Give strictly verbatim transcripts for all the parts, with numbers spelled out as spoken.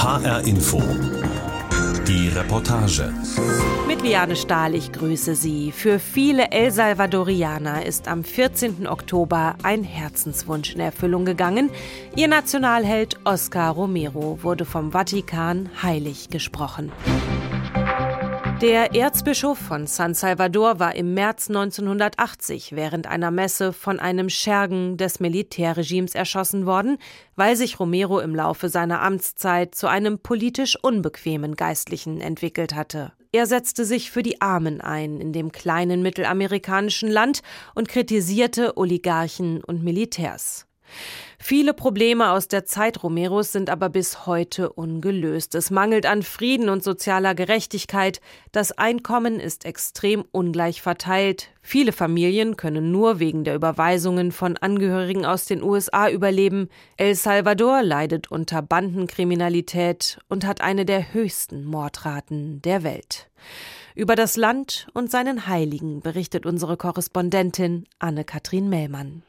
H R Info. Die Reportage. Mit Liane Stahl, ich grüße Sie. Für viele El Salvadorianer ist am vierzehnten Oktober ein Herzenswunsch in Erfüllung gegangen. Ihr Nationalheld Oscar Romero wurde vom Vatikan heilig gesprochen. Der Erzbischof von San Salvador war im März neunzehnhundertachtzig während einer Messe von einem Schergen des Militärregimes erschossen worden, weil sich Romero im Laufe seiner Amtszeit zu einem politisch unbequemen Geistlichen entwickelt hatte. Er setzte sich für die Armen ein in dem kleinen mittelamerikanischen Land und kritisierte Oligarchen und Militärs. Viele Probleme aus der Zeit Romeros sind aber bis heute ungelöst. Es mangelt an Frieden und sozialer Gerechtigkeit. Das Einkommen ist extrem ungleich verteilt. Viele Familien können nur wegen der Überweisungen von Angehörigen aus den U S A überleben. El Salvador leidet unter Bandenkriminalität und hat eine der höchsten Mordraten der Welt. Über das Land und seinen Heiligen berichtet unsere Korrespondentin Anne-Kathrin Mellmann.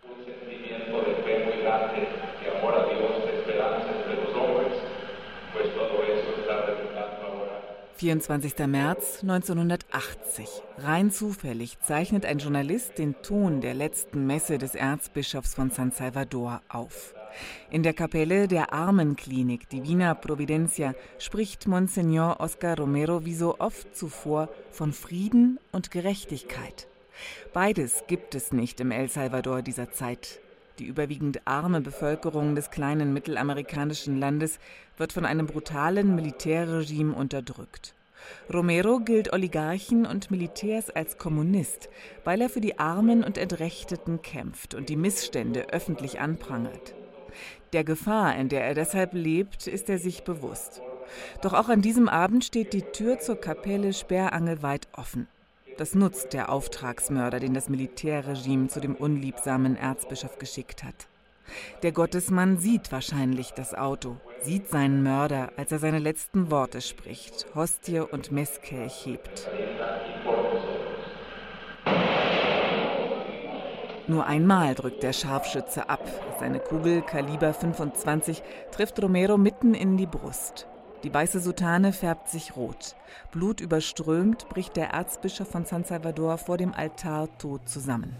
vierundzwanzigster März neunzehnhundertachtzig. Rein zufällig zeichnet ein Journalist den Ton der letzten Messe des Erzbischofs von San Salvador auf. In der Kapelle der Armenklinik Divina Providencia spricht Monsignor Oscar Romero wie so oft zuvor von Frieden und Gerechtigkeit. Beides gibt es nicht im El Salvador dieser Zeit. Die überwiegend arme Bevölkerung des kleinen mittelamerikanischen Landes wird von einem brutalen Militärregime unterdrückt. Romero gilt Oligarchen und Militärs als Kommunist, weil er für die Armen und Entrechteten kämpft und die Missstände öffentlich anprangert. Der Gefahr, in der er deshalb lebt, ist er sich bewusst. Doch auch an diesem Abend steht die Tür zur Kapelle sperrangelweit offen. Das nutzt der Auftragsmörder, den das Militärregime zu dem unliebsamen Erzbischof geschickt hat. Der Gottesmann sieht wahrscheinlich das Auto, sieht seinen Mörder, als er seine letzten Worte spricht, Hostie und Messkelch hebt. Nur einmal drückt der Scharfschütze ab. Seine Kugel, Kaliber fünfundzwanzig, trifft Romero mitten in die Brust. Die weiße Soutane färbt sich rot. Blutüberströmt bricht der Erzbischof von San Salvador vor dem Altar tot zusammen.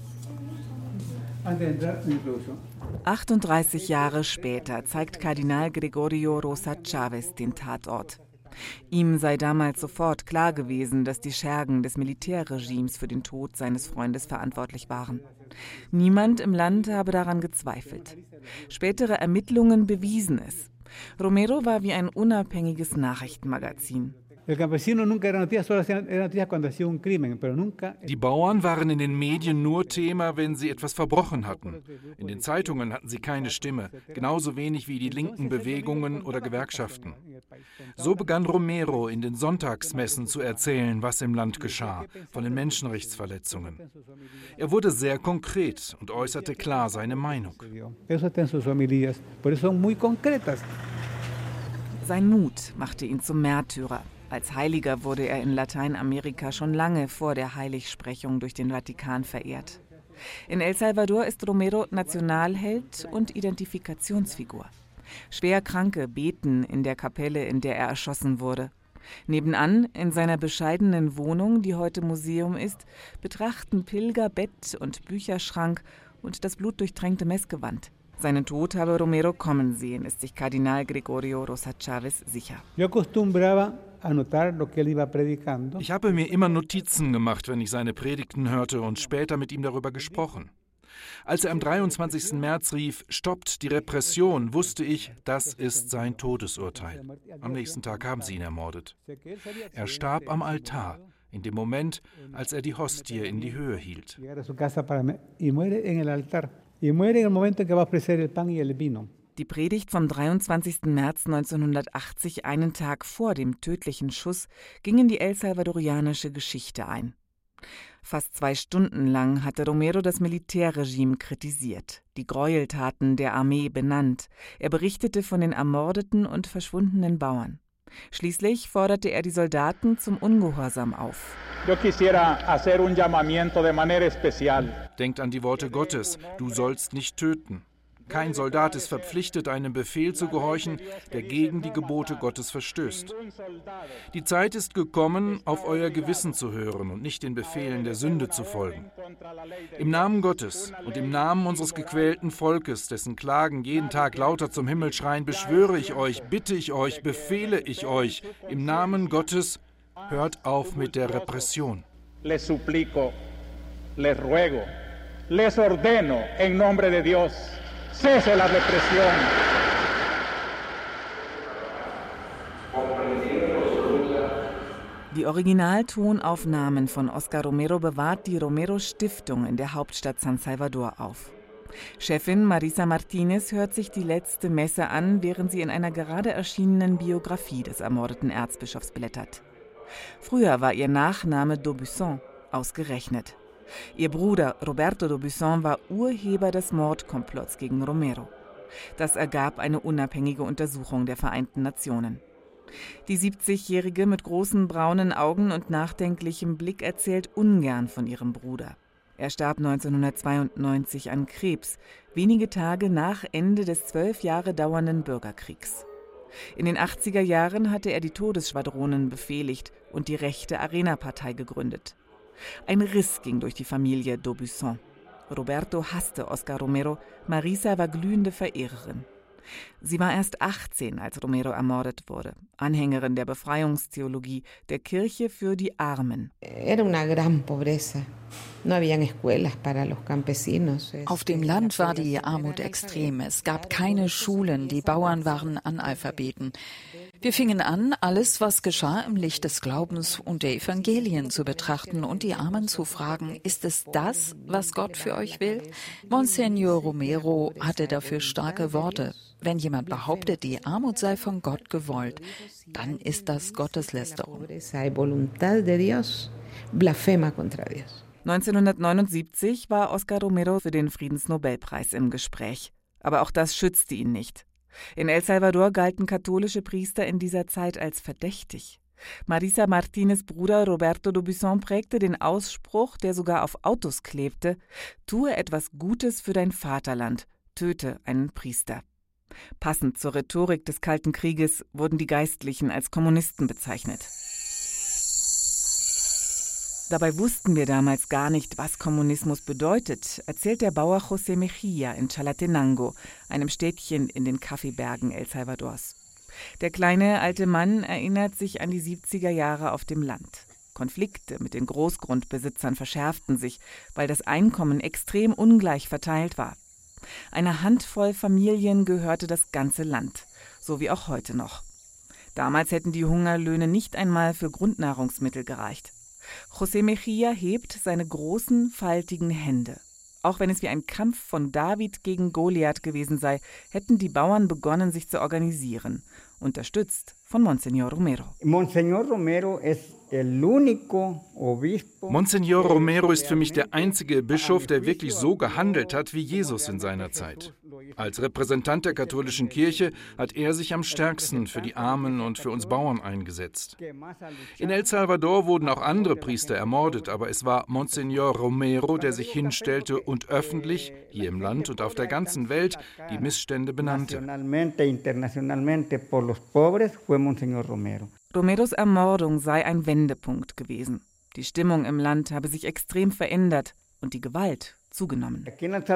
achtunddreißig Jahre später zeigt Kardinal Gregorio Rosa Chavez den Tatort. Ihm sei damals sofort klar gewesen, dass die Schergen des Militärregimes für den Tod seines Freundes verantwortlich waren. Niemand im Land habe daran gezweifelt. Spätere Ermittlungen bewiesen es. Romero war wie ein unabhängiges Nachrichtenmagazin. Die Bauern waren in den Medien nur Thema, wenn sie etwas verbrochen hatten. In den Zeitungen hatten sie keine Stimme, genauso wenig wie die linken Bewegungen oder Gewerkschaften. So begann Romero in den Sonntagsmessen zu erzählen, was im Land geschah, von den Menschenrechtsverletzungen. Er wurde sehr konkret und äußerte klar seine Meinung. Sein Mut machte ihn zum Märtyrer. Als Heiliger wurde er in Lateinamerika schon lange vor der Heiligsprechung durch den Vatikan verehrt. In El Salvador ist Romero Nationalheld und Identifikationsfigur. Schwerkranke beten in der Kapelle, in der er erschossen wurde. Nebenan, in seiner bescheidenen Wohnung, die heute Museum ist, betrachten Pilger Bett und Bücherschrank und das blutdurchtränkte Messgewand. Seinen Tod habe Romero kommen sehen, ist sich Kardinal Gregorio Rosa Chavez sicher. Ich habe mir immer Notizen gemacht, wenn ich seine Predigten hörte und später mit ihm darüber gesprochen. Als er am dreiundzwanzigsten März rief, stoppt die Repression, wusste ich, das ist sein Todesurteil. Am nächsten Tag haben sie ihn ermordet. Er starb am Altar, in dem Moment, als er die Hostie in die Höhe hielt. Die Predigt vom dreiundzwanzigsten März neunzehnhundertachtzig, einen Tag vor dem tödlichen Schuss, ging in die El Salvadorianische Geschichte ein. Fast zwei Stunden lang hatte Romero das Militärregime kritisiert, die Gräueltaten der Armee benannt. Er berichtete von den ermordeten und verschwundenen Bauern. Schließlich forderte er die Soldaten zum Ungehorsam auf. Denkt an die Worte Gottes, du sollst nicht töten. Kein Soldat ist verpflichtet, einem Befehl zu gehorchen, der gegen die Gebote Gottes verstößt. Die Zeit ist gekommen, auf euer Gewissen zu hören und nicht den Befehlen der Sünde zu folgen. Im Namen Gottes und im Namen unseres gequälten Volkes, dessen Klagen jeden Tag lauter zum Himmel schreien, beschwöre ich euch, bitte ich euch, befehle ich euch, im Namen Gottes, hört auf mit der Repression. Les suplico, les ruego, les ordeno en nombre de Dios. Cese la represión. Die Originaltonaufnahmen von Oscar Romero bewahrt die Romero-Stiftung in der Hauptstadt San Salvador auf. Chefin Marisa Martinez hört sich die letzte Messe an, während sie in einer gerade erschienenen Biografie des ermordeten Erzbischofs blättert. Früher war ihr Nachname d'Aubusson, ausgerechnet. Ihr Bruder Roberto d'Aubusson war Urheber des Mordkomplotts gegen Romero. Das ergab eine unabhängige Untersuchung der Vereinten Nationen. Die siebzigjährige mit großen braunen Augen und nachdenklichem Blick erzählt ungern von ihrem Bruder. Er starb neunzehnhundertzweiundneunzig an Krebs, wenige Tage nach Ende des zwölf Jahre dauernden Bürgerkriegs. In den achtziger Jahren hatte er die Todesschwadronen befehligt und die rechte Arena-Partei gegründet. Ein Riss ging durch die Familie d'Aubusson. Roberto hasste Oscar Romero, Marisa war glühende Verehrerin. Sie war erst achtzehn, als Romero ermordet wurde, Anhängerin der Befreiungstheologie, der Kirche für die Armen. Auf dem Land war die Armut extrem. Es gab keine Schulen, die Bauern waren Analphabeten. Wir fingen an, alles, was geschah, im Licht des Glaubens und der Evangelien zu betrachten und die Armen zu fragen, ist es das, was Gott für euch will? Monsignor Romero hatte dafür starke Worte. Wenn jemand behauptet, die Armut sei von Gott gewollt, dann ist das Gotteslästerung. neunzehnhundertneunundsiebzig war Oscar Romero für den Friedensnobelpreis im Gespräch. Aber auch das schützte ihn nicht. In El Salvador galten katholische Priester in dieser Zeit als verdächtig. Marisa Martinez' Bruder Roberto d'Aubusson prägte den Ausspruch, der sogar auf Autos klebte: Tue etwas Gutes für dein Vaterland, töte einen Priester. Passend zur Rhetorik des Kalten Krieges wurden die Geistlichen als Kommunisten bezeichnet. Dabei wussten wir damals gar nicht, was Kommunismus bedeutet, erzählt der Bauer José Mejía in Chalatenango, einem Städtchen in den Kaffeebergen El Salvadors. Der kleine alte Mann erinnert sich an die siebziger Jahre auf dem Land. Konflikte mit den Großgrundbesitzern verschärften sich, weil das Einkommen extrem ungleich verteilt war. Einer Handvoll Familien gehörte das ganze Land, so wie auch heute noch. Damals hätten die Hungerlöhne nicht einmal für Grundnahrungsmittel gereicht. José Mejía hebt seine großen, faltigen Hände. Auch wenn es wie ein Kampf von David gegen Goliath gewesen sei, hätten die Bauern begonnen, sich zu organisieren, unterstützt von Monsignor Romero. Monsignor Romero ist Monsignor Romero ist für mich der einzige Bischof, der wirklich so gehandelt hat wie Jesus in seiner Zeit. Als Repräsentant der katholischen Kirche hat er sich am stärksten für die Armen und für uns Bauern eingesetzt. In El Salvador wurden auch andere Priester ermordet, aber es war Monsignor Romero, der sich hinstellte und öffentlich, hier im Land und auf der ganzen Welt, die Missstände benannte. Romeros Ermordung sei ein Wendepunkt gewesen. Die Stimmung im Land habe sich extrem verändert und die Gewalt zugenommen.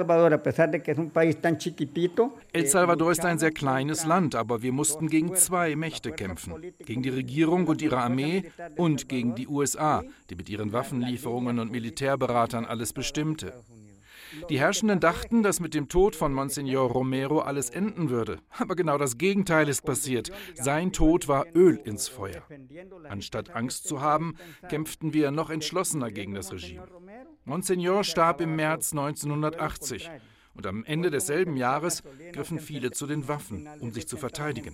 El Salvador ist ein sehr kleines Land, aber wir mussten gegen zwei Mächte kämpfen. Gegen die Regierung und ihre Armee und gegen die U S A, die mit ihren Waffenlieferungen und Militärberatern alles bestimmte. Die Herrschenden dachten, dass mit dem Tod von Monsignor Romero alles enden würde. Aber genau das Gegenteil ist passiert. Sein Tod war Öl ins Feuer. Anstatt Angst zu haben, kämpften wir noch entschlossener gegen das Regime. Monsignor starb im März neunzehnhundertachtzig. Und am Ende desselben Jahres griffen viele zu den Waffen, um sich zu verteidigen.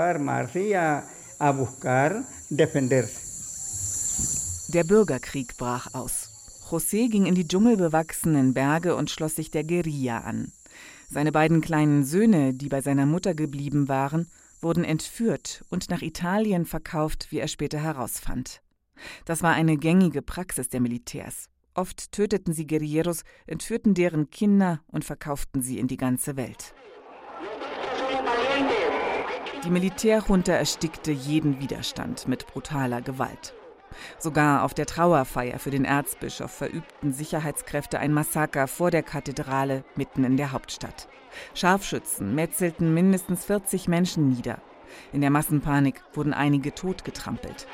Der Bürgerkrieg brach aus. José ging in die dschungelbewachsenen Berge und schloss sich der Guerilla an. Seine beiden kleinen Söhne, die bei seiner Mutter geblieben waren, wurden entführt und nach Italien verkauft, wie er später herausfand. Das war eine gängige Praxis der Militärs. Oft töteten sie Guerilleros, entführten deren Kinder und verkauften sie in die ganze Welt. Die Militärjunta erstickte jeden Widerstand mit brutaler Gewalt. Sogar auf der Trauerfeier für den Erzbischof verübten Sicherheitskräfte ein Massaker vor der Kathedrale mitten in der Hauptstadt. Scharfschützen metzelten mindestens vierzig Menschen nieder. In der Massenpanik wurden einige totgetrampelt.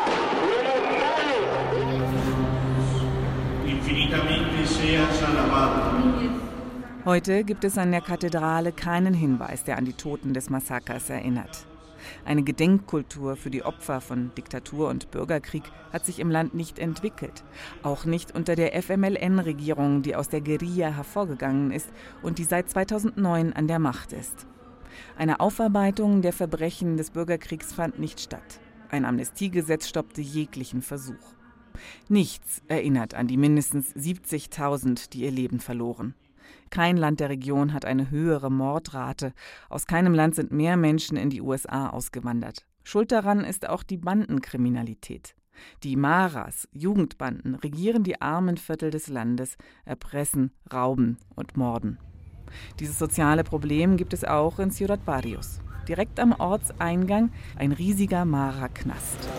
Heute gibt es an der Kathedrale keinen Hinweis, der an die Toten des Massakers erinnert. Eine Gedenkkultur für die Opfer von Diktatur und Bürgerkrieg hat sich im Land nicht entwickelt. Auch nicht unter der F M L N-Regierung, die aus der Guerilla hervorgegangen ist und die seit zweitausendneun an der Macht ist. Eine Aufarbeitung der Verbrechen des Bürgerkriegs fand nicht statt. Ein Amnestiegesetz stoppte jeglichen Versuch. Nichts erinnert an die mindestens siebzigtausend, die ihr Leben verloren. Kein Land der Region hat eine höhere Mordrate. Aus keinem Land sind mehr Menschen in die U S A ausgewandert. Schuld daran ist auch die Bandenkriminalität. Die Maras, Jugendbanden, regieren die armen Viertel des Landes, erpressen, rauben und morden. Dieses soziale Problem gibt es auch in Ciudad Barrios. Direkt am Ortseingang ein riesiger Mara-Knast.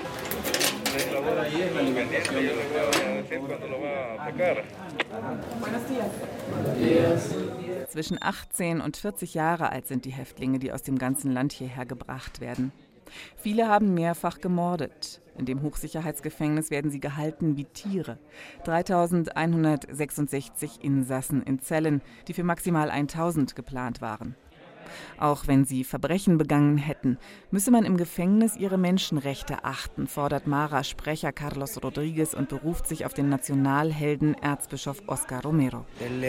Zwischen achtzehn und vierzig Jahre alt sind die Häftlinge, die aus dem ganzen Land hierher gebracht werden. Viele haben mehrfach gemordet. In dem Hochsicherheitsgefängnis werden sie gehalten wie Tiere. dreitausendeinhundertsechsundsechzig Insassen in Zellen, die für maximal tausend geplant waren. Auch wenn sie Verbrechen begangen hätten, müsse man im Gefängnis ihre Menschenrechte achten, fordert Mara-Sprecher Carlos Rodriguez und beruft sich auf den Nationalhelden Erzbischof Oscar Romero.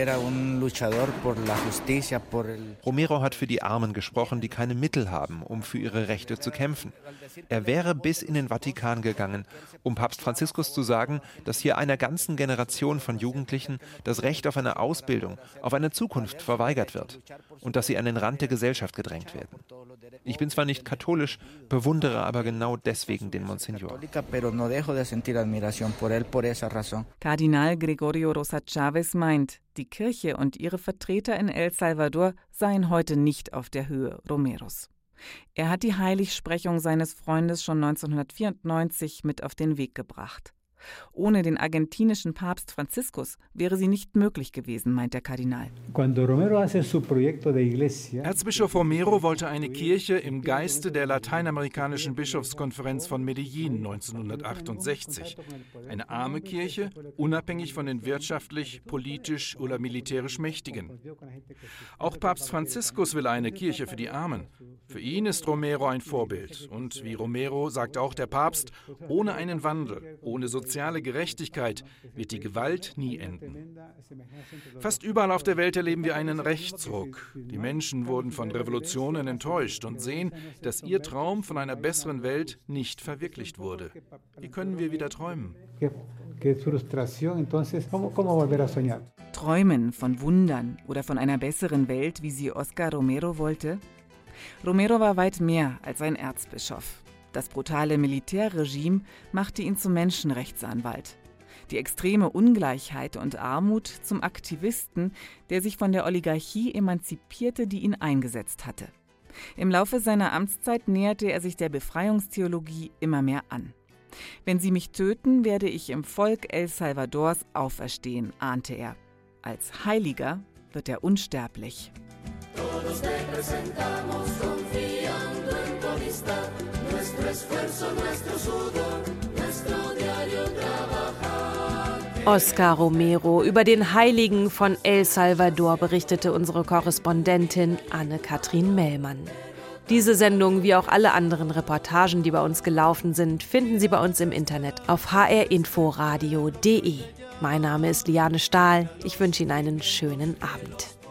Romero hat für die Armen gesprochen, die keine Mittel haben, um für ihre Rechte zu kämpfen. Er wäre bis in den Vatikan gegangen, um Papst Franziskus zu sagen, dass hier einer ganzen Generation von Jugendlichen das Recht auf eine Ausbildung, auf eine Zukunft verweigert wird und dass sie an den Rand der Gesellschaft gedrängt werden. Ich bin zwar nicht katholisch, bewundere aber genau deswegen den Monsignor. Kardinal Gregorio Rosa Chavez meint, die Kirche und ihre Vertreter in El Salvador seien heute nicht auf der Höhe Romeros. Er hat die Heiligsprechung seines Freundes schon neunzehnhundertvierundneunzig mit auf den Weg gebracht. Ohne den argentinischen Papst Franziskus wäre sie nicht möglich gewesen, meint der Kardinal. Erzbischof Romero wollte eine Kirche im Geiste der lateinamerikanischen Bischofskonferenz von Medellin neunzehnhundertachtundsechzig. Eine arme Kirche, unabhängig von den wirtschaftlich, politisch oder militärisch Mächtigen. Auch Papst Franziskus will eine Kirche für die Armen. Für ihn ist Romero ein Vorbild. Und wie Romero sagt auch der Papst, ohne einen Wandel, ohne soziale Gerechtigkeit wird die Gewalt nie enden. Fast überall auf der Welt erleben wir einen Rechtsruck. Die Menschen wurden von Revolutionen enttäuscht und sehen, dass ihr Traum von einer besseren Welt nicht verwirklicht wurde. Wie können wir wieder träumen? Träumen von Wundern oder von einer besseren Welt, wie sie Oscar Romero wollte? Romero war weit mehr als ein Erzbischof. Das brutale Militärregime machte ihn zum Menschenrechtsanwalt. Die extreme Ungleichheit und Armut zum Aktivisten, der sich von der Oligarchie emanzipierte, die ihn eingesetzt hatte. Im Laufe seiner Amtszeit näherte er sich der Befreiungstheologie immer mehr an. Wenn sie mich töten, werde ich im Volk El Salvadors auferstehen, ahnte er. Als Heiliger wird er unsterblich. Todos te presentamos confiando en tu amistad, nuestro esfuerzo, nuestro sudor, nuestro diario trabajar. Oscar Romero, über den Heiligen von El Salvador berichtete unsere Korrespondentin Anne-Kathrin Mellmann. Diese Sendung, wie auch alle anderen Reportagen, die bei uns gelaufen sind, finden Sie bei uns im Internet auf h r inforadio punkt d e. Mein Name ist Liane Stahl. Ich wünsche Ihnen einen schönen Abend.